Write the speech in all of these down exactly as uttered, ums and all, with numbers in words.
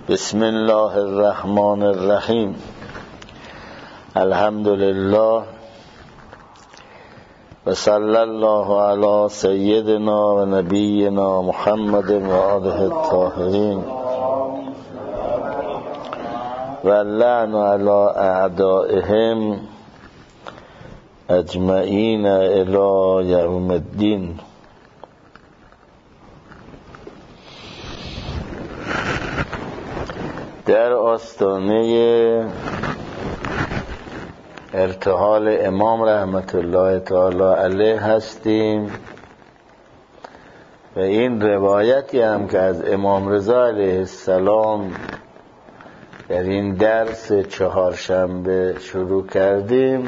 بسم الله الرحمن الرحیم. الحمد لله و صلی الله علی سیدنا و نبینا محمد و آله الطاهرین و لعن علی اعدائهم اجمعین الی یوم الدین. در آستانه ارتحال امام رحمت الله تعالی علیه هستیم و این روایتی هم که از امام رضا علیه السلام در این درس چهارشنبه شروع کردیم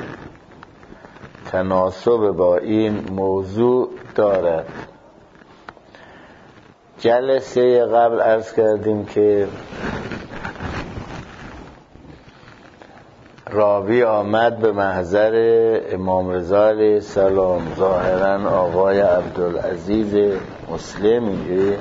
تناسب با این موضوع دارد. جلسه قبل عرض کردیم که راوی آمد به محضر امام رضا علیه السلام، ظاهرا آقای عبدالعزیز مسلم،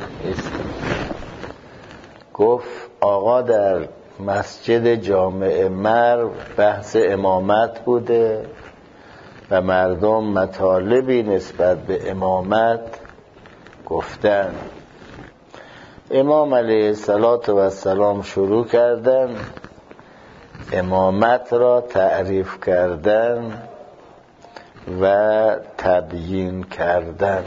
گفت آقا در مسجد جامع مرو بحث امامت بوده و مردم مطالبی نسبت به امامت گفتن. امام علیه السلام شروع کردن امامت را تعریف کردن و تبیین کردن.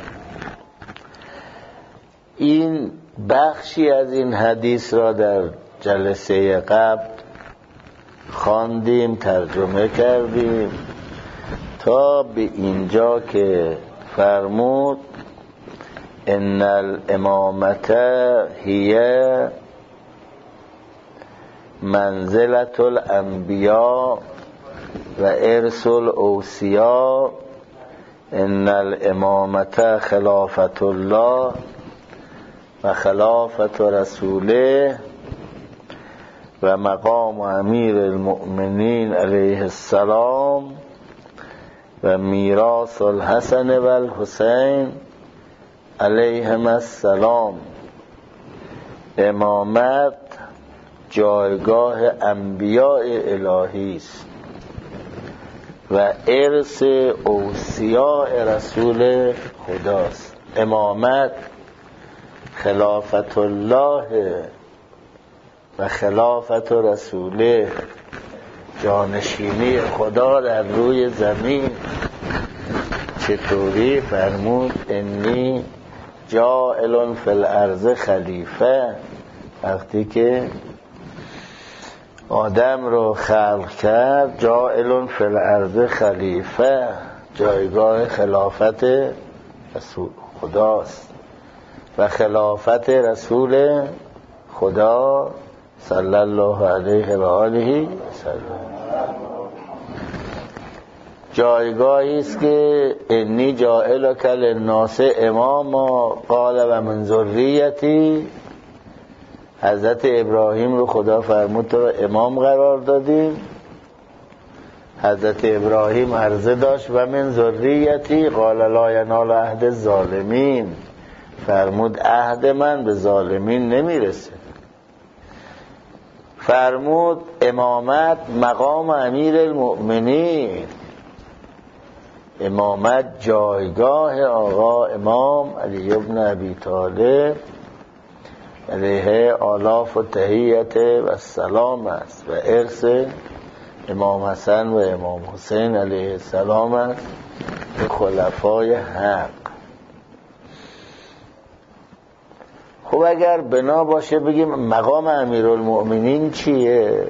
این بخشی از این حدیث را در جلسه قبل خواندیم، ترجمه کردیم تا به اینجا که فرمود ان الامامت هی منزلت الانبیاء و ارث الاوصیاء، ان الامامت خلافت الله و خلافت رسوله و مقام امیر المؤمنین علیه السلام و میراث الحسن و الحسین علیهم السلام. امامت جایگاه انبیاء الهی است و ارث اوصیاء رسول خداست. امامت خلافت الله و خلافت رسوله، جانشینی خدا در روی زمین. چطوری؟ فرمود انی جاعل فی الارض خلیفه. وقتی که آدم رو خلق کرد، جاعل فی الارض خلیفه، جایگاه خلافت رسول خداست و خلافت رسول خدا صلی الله علیه و آله وسلم. جایگاهی است که انی جاعلک للناس اماما قال و من ذریتی. حضرت ابراهیم رو خدا فرمود تو رو امام قرار دادیم. حضرت ابراهیم عرضه داشت و من ذریتی قال لا ینال عهد الظالمین، فرمود عهد من به ظالمین نمیرسه. فرمود امامت مقام امیر المؤمنین، امامت جایگاه آقا امام علی ابن ابی طالب علیه آلاف و تحییت و سلام است و ارث امام حسن و امام حسین علیه السلام است به خلفای حق. خب اگر بنا باشه بگیم مقام امیرالمؤمنین چیه؟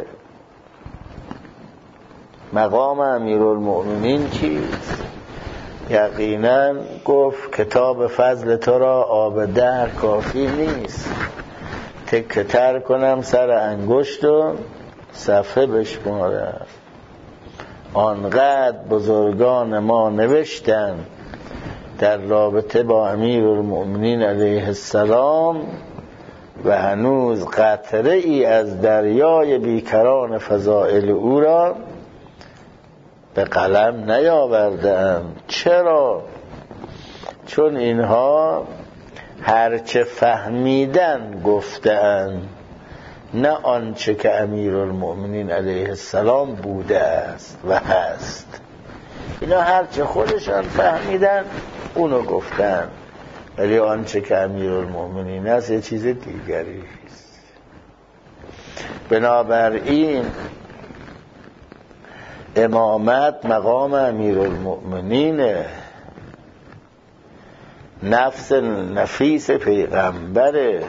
مقام امیرالمؤمنین چیست؟ یقینا گفت کتاب فضل تو را آب دهر کافی نیست، تکه تر کنم سر انگشت و صفحه بشمارم. آنقدر بزرگان ما نوشتن در رابطه با امیرالمؤمنین علیه السلام و هنوز قطره ای از دریای بیکران فضائل او را به قلم نیاوردم. چرا؟ چون اینها هرچه فهمیدن گفتن، نه آنچه که امیرالمؤمنین علیه السلام بوده است و هست. اینا هرچه خودشان فهمیدن اونو گفتن، ولی آنچه که امیرالمؤمنین است یه چیز دیگری است. بنابراین امامت مقام امیرالمؤمنینه، نفس نفیس پیغمبره.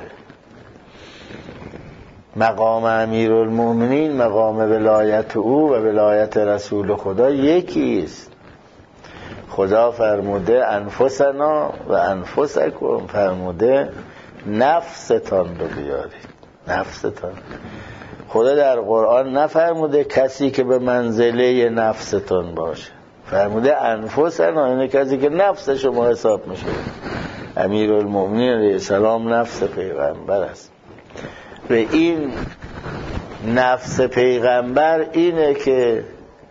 مقام امیرالمؤمنین مقام ولایت او و ولایت رسول خدا یکیست. خدا فرموده انفسنا و انفسکم، فرموده نفستان رو بیارید. نفستان خدا در قرآن نفرموده کسی که به منزله نفستان باشه، فرموده انفسنا، اینه کسی که نفس شما حساب میشه. امیرالمؤمنین علیه السلام نفس پیغمبر است و این نفس پیغمبر اینه که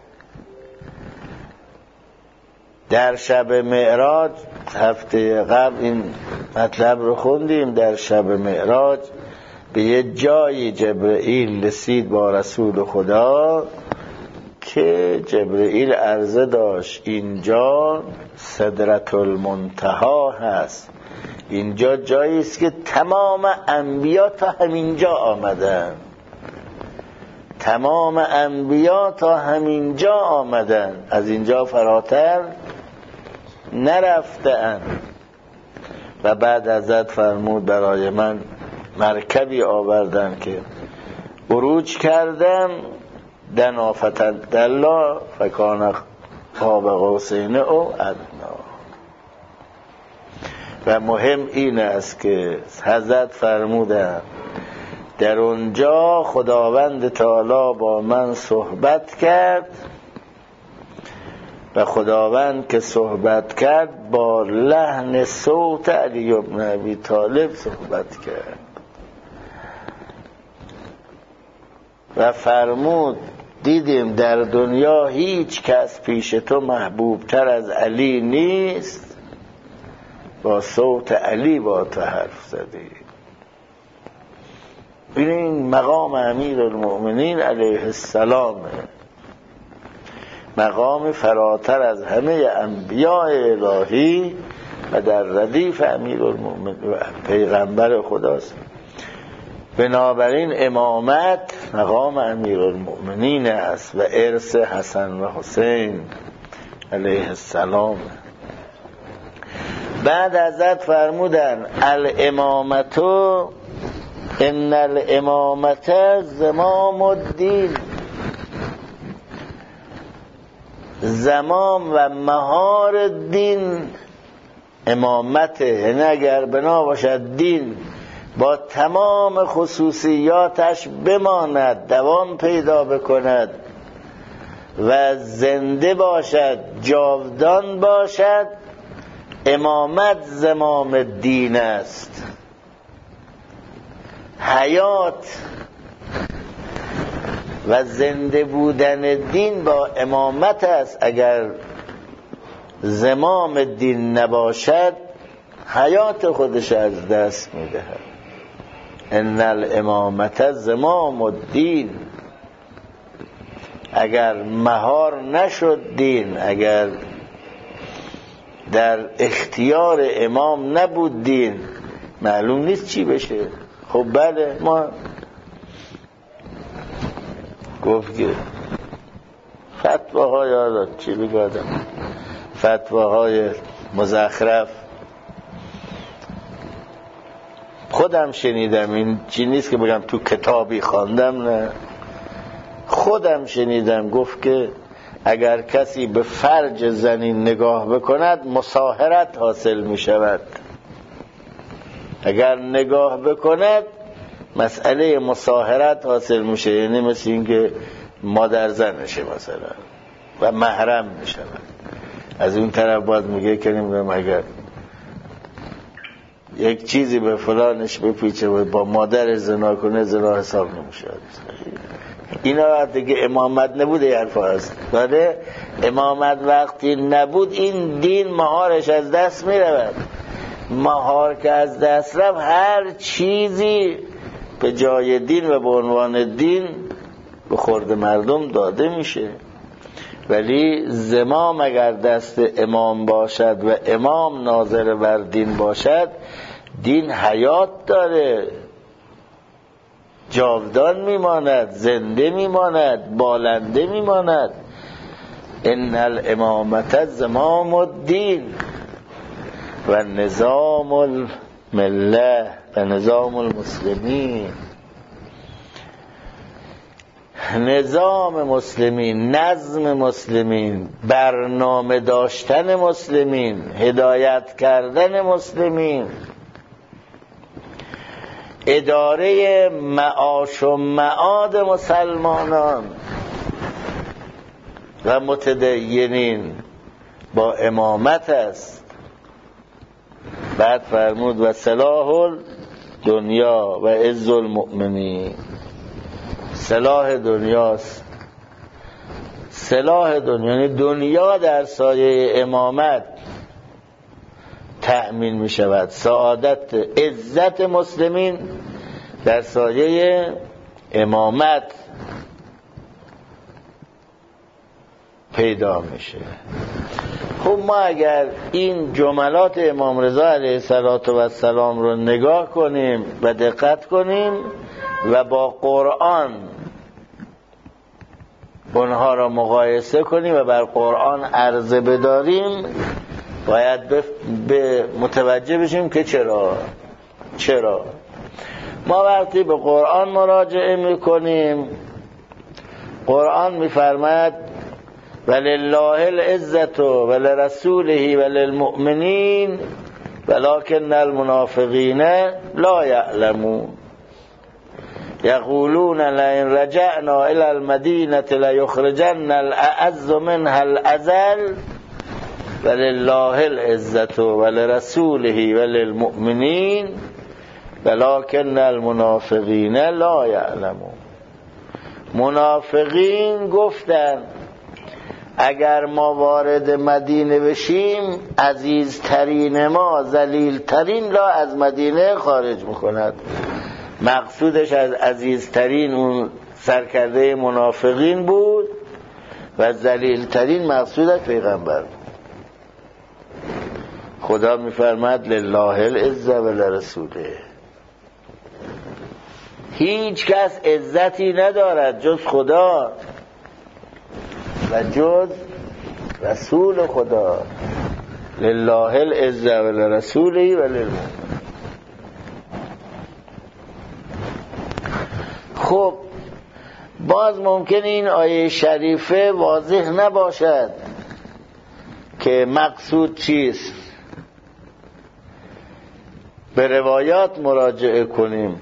در شب معراج، هفته قبل این مطلب رو خوندیم، در شب معراج به یه جایی جبرئیل رسید با رسول خدا که جبرئیل عرضه داشت اینجا سدرة المنتهی هست، اینجا جایی است که تمام انبیا تا همینجا آمدن، تمام انبیا تا همینجا آمدن، از اینجا فراتر نرفتن. و بعد ازت فرمود برای من مرکبی آوردن که عروج کردم، دنا فتدلی فکان قاب قوسین او ادنا. و مهم این است که حضرت فرمودن در اونجا خداوند تعالی با من صحبت کرد و خداوند که صحبت کرد با لحن صوت علی بن ابی طالب صحبت کرد و فرمود دیدیم در دنیا هیچ کس پیش تو محبوب تر از علی نیست، با صوت علی با تو حرف زدی. این مقام امیرالمؤمنین علیه السلامه، مقام فراتر از همه انبیاء الهی و در ردیف امیرالمؤمنین و پیغمبر خداست. بنابراین امامت مقام امیرالمؤمنین است و ارث حسن و حسین علیه السلام. بعد ازت فرمودن الامامتو ان الامامت زمام الدین، زمام و مهار دین امامته، یعنی اگر بنا باشد دین با تمام خصوصیاتش بماند، دوام پیدا بکند و زنده باشد، جاودان باشد، امامت زمام دین است. حیات و زنده بودن دین با امامت است. اگر زمام دین نباشد حیات خودش از دست میدهد. ان الامامت زمام الدین، اگر مهار نشد دین، اگر در اختیار امام نبود دین، معلوم نیست چی بشه. خب بله، ما گفت که فتواهای آداد چی بگادم فتواهای مزخرف خودم شنیدم، این چی نیست که بگم تو کتابی خواندم، نه، خودم شنیدم. گفت که اگر کسی به فرج زنی نگاه بکند مصاهرت حاصل می شود. اگر نگاه بکند مسئله مصاهرت حاصل میشه، یعنی مثل این که مادر زنشه مثلا و محرم میشه. از اون طرف باید میگه که نمیدونم اگر یک چیزی به فلانش بپیچه و با مادر زنا کنه زنا حساب نمیشه. اینا دیگه امامت نبوده، این حرفا هست. بله، امامت وقتی نبود این دین مهارش از دست میرود. مهار که از دست رفت هر چیزی به جای دین و به عنوان دین به خورد مردم داده میشه، ولی زمام اگر دست امام باشد و امام ناظر بر دین باشد، دین حیات داره، جاودان میماند، زنده میماند، بالنده میماند. ان الامامت زمام الدین و نظام المله و نظام المسلمین. نظام مسلمین، نظم مسلمین، برنامه داشتن مسلمین، هدایت کردن مسلمین، اداره معاش و معاد مسلمانان و متدینین با امامت است. بعد فرمود و صلاح دنیا و عز المؤمنین. صلاح دنیاست، صلاح دنیا یعنی دنیا در سایه امامت تأمین می شود، سعادت عزت مسلمین در سایه امامت پیدا میشه. خب ما اگر این جملات امام رضا علیه السلام رو نگاه کنیم و دقت کنیم و با قرآن اونها را مقایسه کنیم و بر قرآن عرضه بداریم، باید به متوجه بشیم که چرا چرا ما وقتی به قرآن مراجعه میکنیم، قرآن میفرماید ولله العزة ولرسوله وللمؤمنین ولکن المنافقین لا یعلمون یقولون لئن رجعنا الى المدینة لیخرجن الاعز منها الاذل ولله العزة ولرسوله وللمؤمنین ولکن المنافقین لا یعلمون. منافقین گفتند اگر ما وارد مدینه بشیم، عزیزترین ما ذلیلترین را از مدینه خارج میکند. مقصودش از عزیزترین اون سرکرده منافقین بود و ذلیلترین مقصودش پیغمبر بود. خدا میفرماد لله العزة ولرسوله. هیچ کس عزتی ندارد جز خدا و جز رسول خدا. لله العزة ولرسوله وللمؤمنین. خب باز ممکنه این آیه شریفه واضح نباشد که مقصود چیست. به روایات مراجعه کنیم.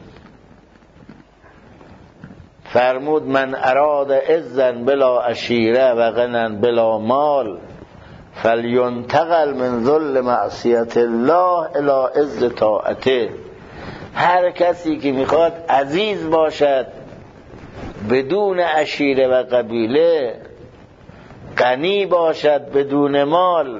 فرمود من اراد عزا بلا عشیره و غنا بلا مال فلینتقل من ذل معصیت الله الی عز طاعته. هر کسی که میخواد عزیز باشد بدون عشیره و قبیله، غنی باشد بدون مال،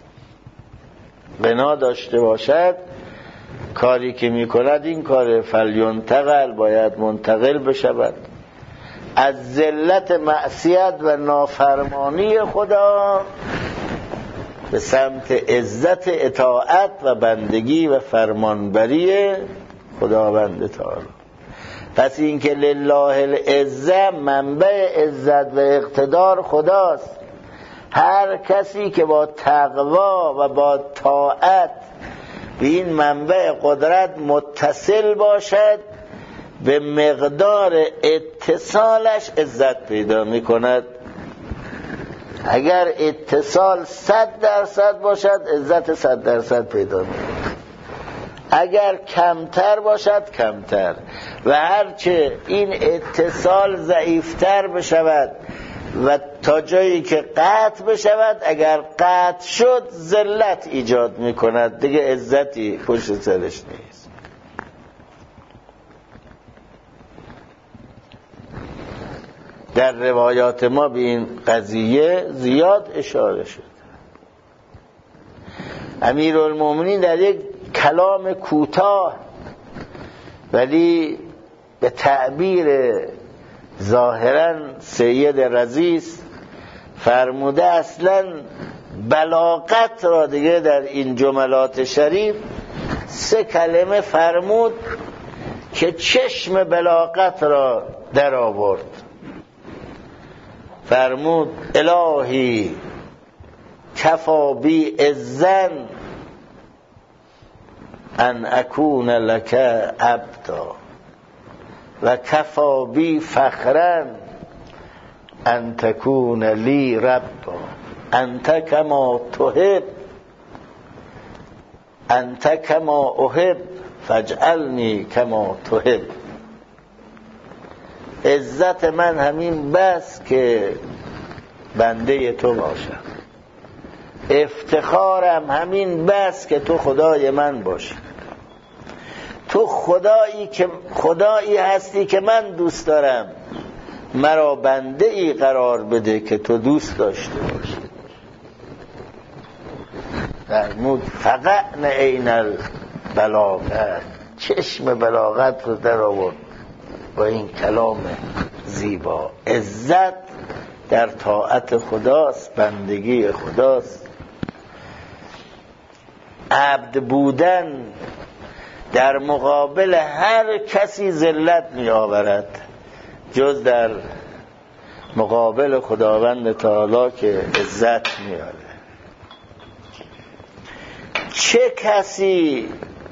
غنا داشته باشد، کاری که میکند این کار فلینتقل باید منتقل بشود از ذلت معصیت و نافرمانی خدا به سمت عزت اطاعت و بندگی و فرمانبری خداوند تعالی. پس این که لله العزة منبع عزت و اقتدار خداست. هر کسی که با تقوا و با طاعت به این منبع قدرت متصل باشد، به مقدار اتصالش عزت پیدا می کند. اگر اتصال صد درصد باشد عزت صد درصد پیدا می کند. اگر کمتر باشد کمتر. و هرچه این اتصال ضعیفتر بشود و تا جایی که قطع بشود، اگر قطع شد ذلت ایجاد می کند، دیگه عزتی پشت سرش نیست. در روایات ما به این قضیه زیاد اشاره شد. امیرالمومنین در یک کلام کوتاه ولی به تعبیر ظاهرا سید رضیست فرموده اصلا بلاغت را دیگه در این جملات شریف سه کلمه فرمود که چشم بلاغت را در آورد. فرمود الهی کفا بی عزن ان اکون لک عبدا و کفا بی فخرا ان تکون لی ربا انت کما تحب انت کما احب فاجعلنی کما تحب. عزت من همین بس که بنده تو باشم، افتخارم همین بس که تو خدای من باشی. تو خدایی که خدایی هستی که من دوست دارم، مرا بنده ای قرار بده که تو دوست داشته باشی. فرمود فقعن عین البلاغت، چشم بلاغت رو در آورد با این کلام زیبا. عزت در طاعت خداست، بندگی خداست. عبد بودن در مقابل هر کسی ذلت می آورد جز در مقابل خداوند تعالی که عزت می آورد. چه کسی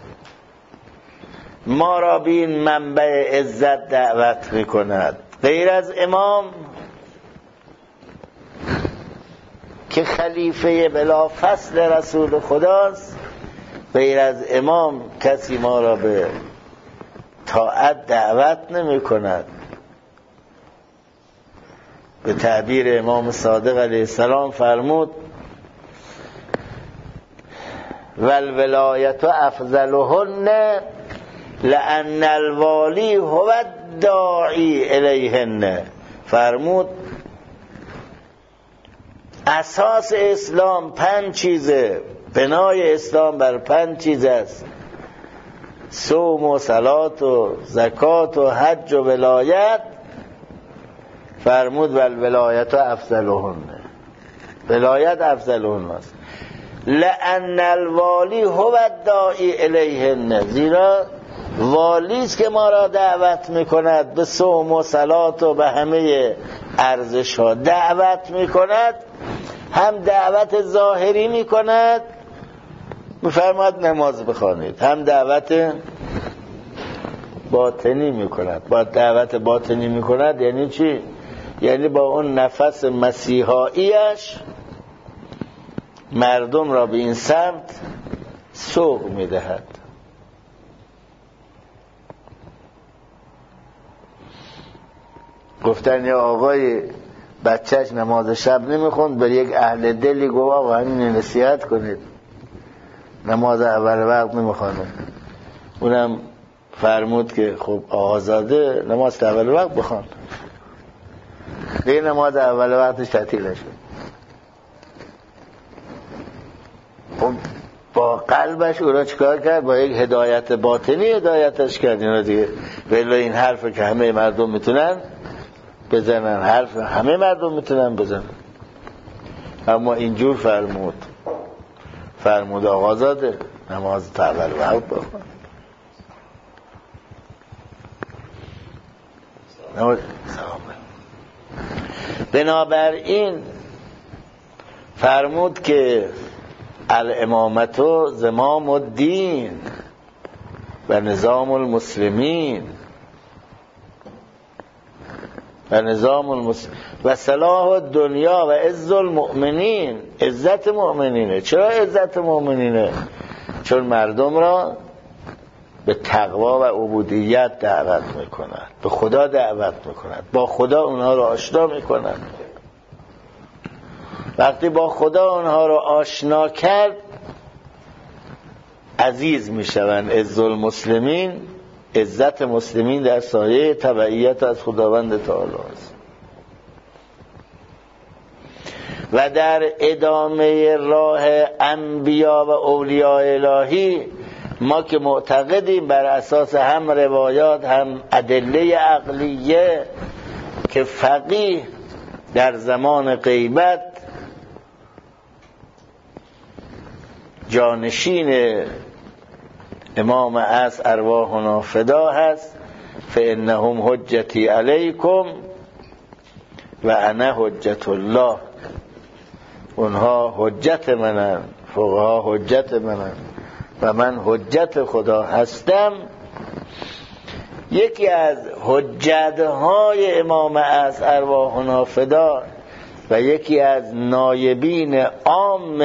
ما را به این منبع عزت دعوت می کند غیر از امام که خلیفه بلافصل رسول خداست؟ غیر از امام کسی ما را به طاعت دعوت نمی کند. به تعبیر امام صادق علیه السلام فرمود والولایت افضلهن لان الوالی هو الداعی الیهن. فرمود اساس اسلام پنج چیزه، بنای اسلام بر پنج چیز است: صوم و صلات و زکات و حج و ولایت. فرمود والولایت افضلهن، ولایت افضلهن است. لأن الوالی هو الداعی الیهن، زیرا والی است که ما را دعوت میکند به صوم و صلات و به همه ارزش ها دعوت میکند. هم دعوت ظاهری میکند، میفرماید نماز بخوانید، هم دعوت باطنی میکند. با دعوت باطنی میکند یعنی چی؟ یعنی با اون نفس مسیحاییش مردم را به این سمت سوق میدهد. گفتن یا آقای بچهش نماز شب نمیخوند، به یک اهل دلی گفت آقا همین نصیحت کنید نماز اول وقت نمیخوانه. اونم فرمود که خب آزاده نماز اول وقت بخوان. دیگه نماز اول وقتش تعطیل شد. خب با قلبش او را چکار کرد؟ با یک هدایت باطنی هدایتش کرد. اینا دیگه ولی این حرف که همه مردم میتونن بزنن، حرف همه مردم میتونن بزنن، اما اینجور فرمود فرمود آقازاده نماز تا اول وقت بخون. بنابراین فرمود که الامامتو زمام الدین و نظام المسلمین و نظام المسلمین و صلاح دنیا و عز المؤمنین. عزت مؤمنینه. چرا عزت مؤمنینه؟ چون مردم را به تقوا و عبودیت دعوت میکند، به خدا دعوت میکند، با خدا اونها را آشنا میکند. وقتی با خدا اونها را آشنا کرد عزیز میشوند. عز المسلمین، عزت مسلمین در سایه تبعیت از خداوند تعالی است. و در ادامه راه انبیا و اولیاء الهی ما که معتقدیم بر اساس هم روایات هم ادله عقلیه که فقیه در زمان غیبت جانشین امام عصر ارواحنا فدا هست، فانهم حجتی علیکم و انا حجت الله. اونها حجت منن، فقها حجت منن و من حجت خدا هستم. یکی از حجت‌های امام عصر ارواحنا فدا و یکی از نایبین عام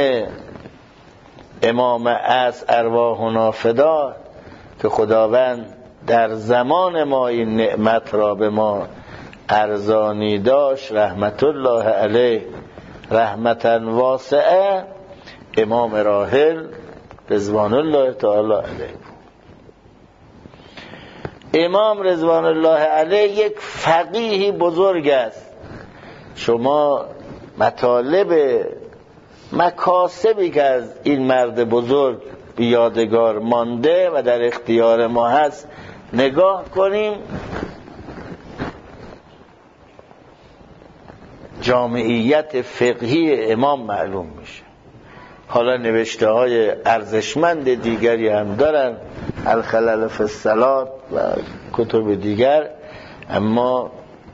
امام عصر ارواحنا فدا که خداوند در زمان ما این نعمت را به ما ارزانی داشت، رحمت الله علیه رحمتا واسعه، امام راحل رضوان الله تعالی علیه. امام رضوان الله علیه یک فقیه بزرگ است. شما مطالب مکاسبی که از این مرد بزرگ بیادگار مانده و در اختیار ما هست نگاه کنیم، جامعیت فقهی امام معلوم میشه. حالا نوشته های ارزشمند دیگری هم دارن، الخلل فی الصلات و کتب دیگر، اما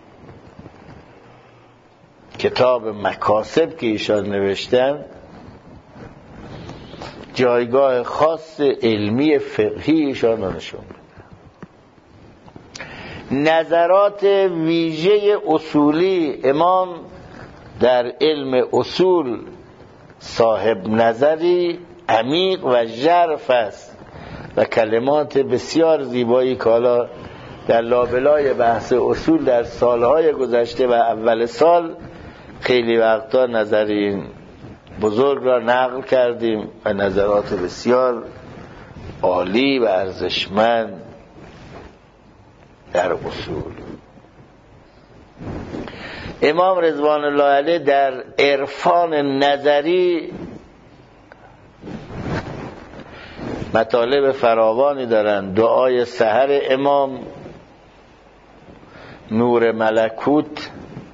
کتاب مکاسب که ایشان نوشتن جایگاه خاص علمی فقهی ایشان رو نشون میده. نظرات ویژه اصولی امام در علم اصول صاحب نظری عمیق و ژرف است و کلمات بسیار زیبایی که حالا در لابلای بحث اصول در سالهای گذشته و اول سال خیلی وقتا نظر این بزرگ را نقل کردیم و نظرات بسیار عالی و ارزشمند در اصول. امام رضوان الله علیه در عرفان نظری مطالب فراوانی دارند. دعای سحر امام، نور ملکوت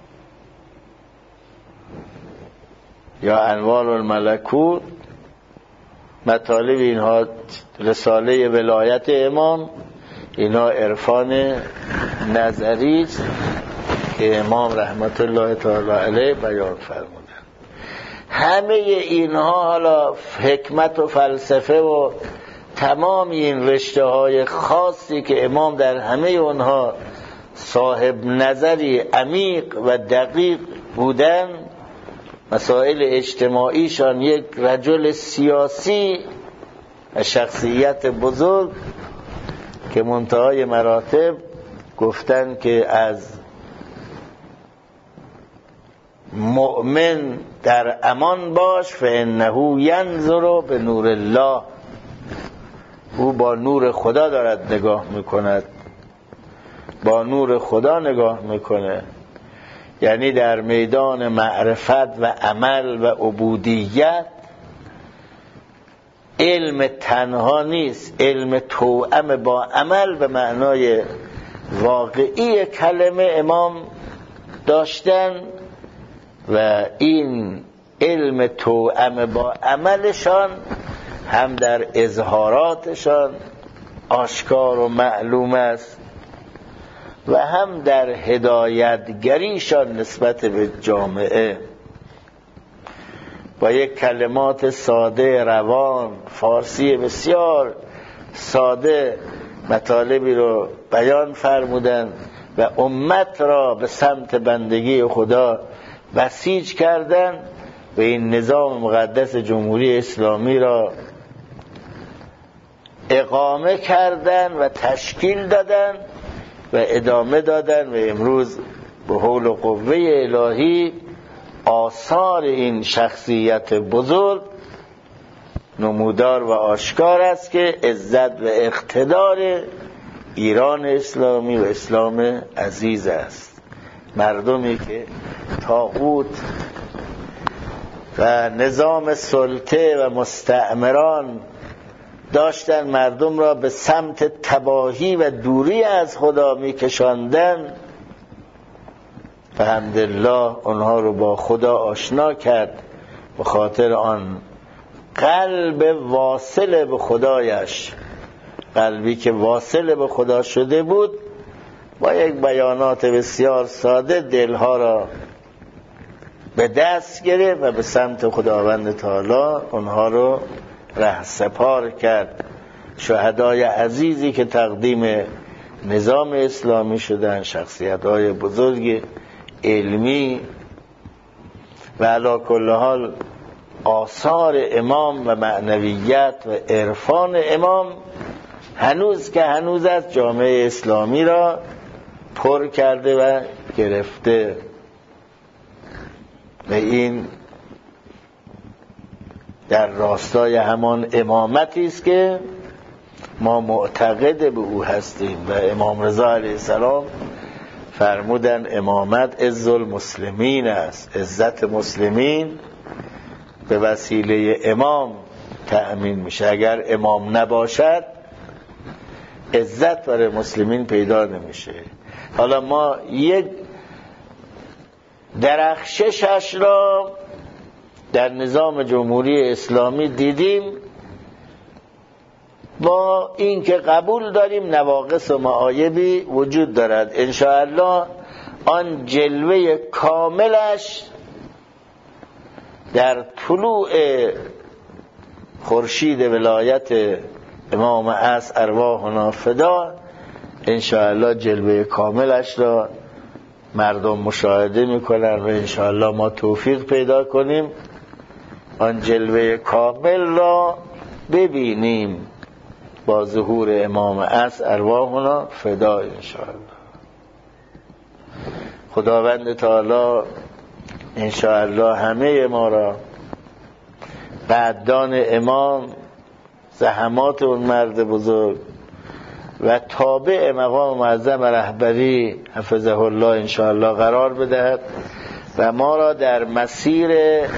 یا انوار الملکوت، مطالب اینها، رساله ولایت امام، اینا عرفان نظری است که امام رحمت الله تعالی علیه بیان فرمودن. همه اینها حالا حکمت و فلسفه و تمام این رشته های خاصی که امام در همه اونها صاحب نظری عمیق و دقیق بودن، مسائل اجتماعیشان یک رجل سیاسی و شخصیت بزرگ که منتهای مراتب گفتن که از مؤمن در امان باش فانه ینظر به نور الله، او با نور خدا دارد نگاه میکند، با نور خدا نگاه میکنه. یعنی در میدان معرفت و عمل و عبودیت علم تنها نیست، علم توأم با عمل به معنای واقعی کلمه امام داشتن و این علم توأم با عملشان هم در اظهاراتشان آشکار و معلوم است و هم در هدایتگریشان نسبت به جامعه. با یک کلمات ساده روان فارسی بسیار ساده مطالبی رو بیان فرمودن و امت را به سمت بندگی خدا بسیج کردن و این نظام مقدس جمهوری اسلامی را اقامه کردن و تشکیل دادن و ادامه دادن و امروز به حول و قوه الهی آثار این شخصیت بزرگ نمودار و آشکار است که عزت و اقتدار ایران اسلامی و اسلام عزیز است. مردمی که طاغوت و نظام سلطه و مستعمران داشتن مردم را به سمت تباهی و دوری از خدا میکشاندن، الحمدلله اونها رو با خدا آشنا کرد. به خاطر آن قلب واصل به خدایش، قلبی که واصل به خدا شده بود، با یک بیانات بسیار ساده دلها را به دست گرفت و به سمت خداوند تعالی اونها رو رهسپار کرد. شهدای عزیزی که تقدیم نظام اسلامی شدن، شخصیت‌های بزرگ علمی و علی کل حال آثار امام و معنویت و عرفان امام هنوز که هنوز از جامعه اسلامی را پر کرده و گرفته. و این در راستای همان امامتی است که ما معتقد به او هستیم و امام رضا علیه السلام فرمودن امامت عز المسلمین است، عزت مسلمین به وسیله امام تأمین میشه. اگر امام نباشد عزت برای مسلمین پیدا نمیشه. حالا ما یک درخششش را در نظام جمهوری اسلامی دیدیم، با این که قبول داریم نواقص و معایبی وجود دارد. انشاءالله آن جلوه کاملش در طلوع خورشید ولایت امام عصر ارواحنا فدا انشاءالله جلوه کاملش را مردم مشاهده میکنن و انشاءالله ما توفیق پیدا کنیم آن جلوه کامل را ببینیم با ظهور امام عصر ارواحنا فدا انشاءالله. خداوند تعالی انشاءالله همه ما را قدردان امام، زحمات اون مرد بزرگ و تابع مقام معظم رهبری حفظه الله انشاءالله قرار بدهد و ما را در مسیر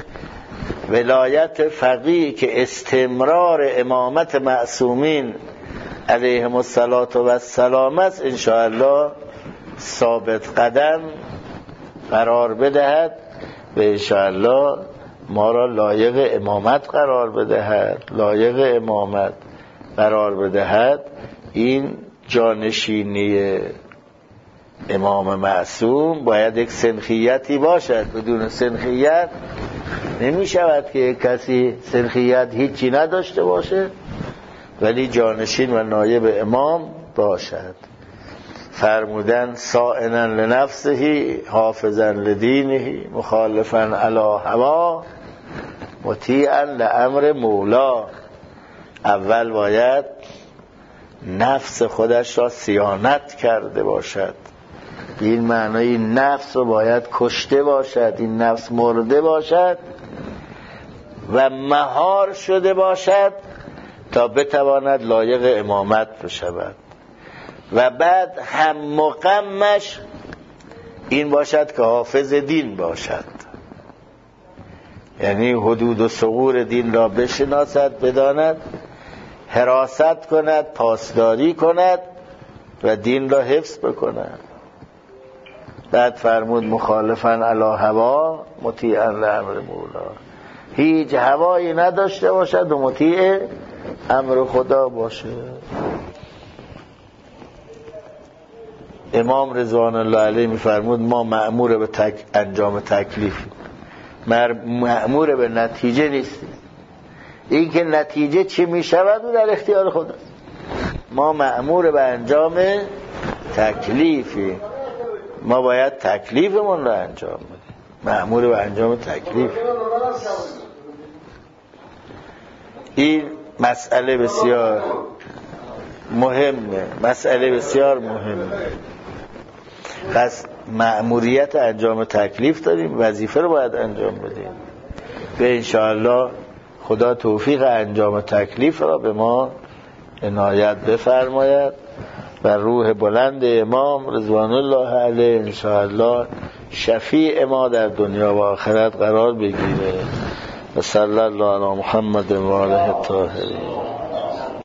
ولایت فقیه که استمرار امامت معصومین علیهم الصلاة و السلام است انشاءالله ثابت قدم قرار بدهد و انشاءالله ما را لایق امامت قرار بدهد لایق امامت قرار بدهد. این جانشینی امام معصوم باید یک سنخیتی باشد. بدون سنخیت نمی شود که کسی سنخیت هیچی نداشته باشه ولی جانشین و نایب امام باشد. فرمودن سائنا لنفسه حافظا لدینه مخالفا علی هوا مطیعا لامر مولا. اول باید نفس خودش را صیانت کرده باشد. این معنای نفس رو باید کشته باشد، این نفس مرده باشد و مهار شده باشد تا بتواند لایق امامت بشود. و بعد هم و غمش این باشد که حافظ دین باشد، یعنی حدود و ثغور دین را بشناسد، بداند، حراست کند، پاسداری کند و دین را حفظ بکند. بعد فرمود مخالفا علی هوا مطیعا لامر مولا، هیچ هوایی نداشته باشد و مطیع امر خدا باشه. امام رضوان الله علیه میفرمود ما مأمور به تک انجام تکلیف، مأمور به نتیجه نیستیم. این که نتیجه چی میشود و در اختیار خداست. ما مأمور به انجام تکلیفی، ما باید تکلیفمون رو انجام بدیم. مأمور به انجام تکلیف. این مسئله بسیار مهمه، مسئله بسیار مهمه. پس مأموریت انجام تکلیف داریم، وظیفه رو باید انجام بدیم و انشاءالله خدا توفیق انجام تکلیف را به ما عنایت بفرماید و روح بلند امام رضوان الله علیه انشاءالله شفیع ما در دنیا و آخرت قرار بگیره. و صلی الله علی محمد و آله الطاهرین.